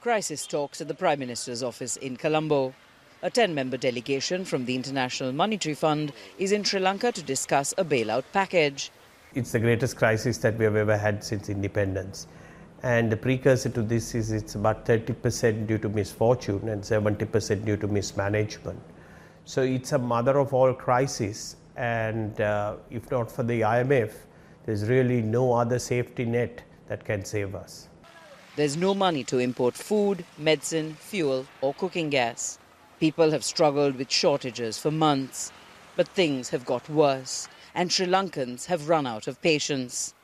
Crisis talks at the Prime Minister's office in Colombo. A 10-member delegation from the International Monetary Fund is in Sri Lanka to discuss a bailout package. It's the greatest crisis that we have ever had since independence. And the precursor to this is it's about 30% due to misfortune and 70% due to mismanagement. So it's a mother of all crises. And if not for the IMF, there's really no other safety net that can save us. There's no money to import food, medicine, fuel or cooking gas. People have struggled with shortages for months. But things have got worse and Sri Lankans have run out of patience.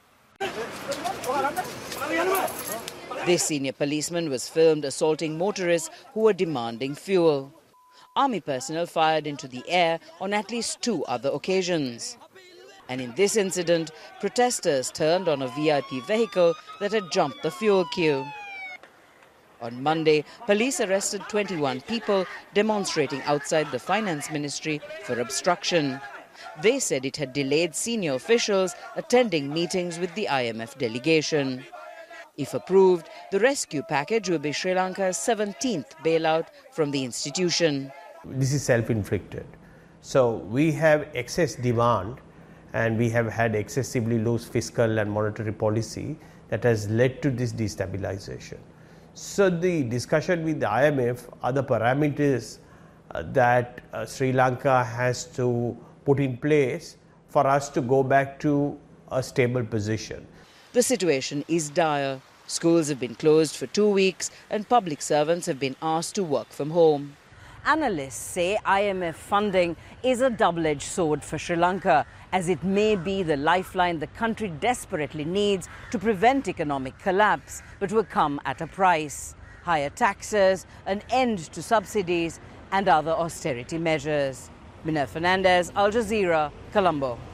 This senior policeman was filmed assaulting motorists who were demanding fuel. Army personnel fired into the air on at least 2 other occasions. And in this incident, protesters turned on a VIP vehicle that had jumped the fuel queue. On Monday, police arrested 21 people demonstrating outside the Finance Ministry for obstruction. They said it had delayed senior officials attending meetings with the IMF delegation. If approved, the rescue package will be Sri Lanka's 17th bailout from the institution. This is self-inflicted. So we have excess demand and we have had excessively loose fiscal and monetary policy that has led to this destabilization. So the discussion with the IMF are the parameters that Sri Lanka has to put in place for us to go back to a stable position. The situation is dire. Schools have been closed for 2 weeks and public servants have been asked to work from home. Analysts say IMF funding is a double-edged sword for Sri Lanka, as it may be the lifeline the country desperately needs to prevent economic collapse, but will come at a price. Higher taxes, an end to subsidies and other austerity measures. Minna Fernandez, Al Jazeera, Colombo.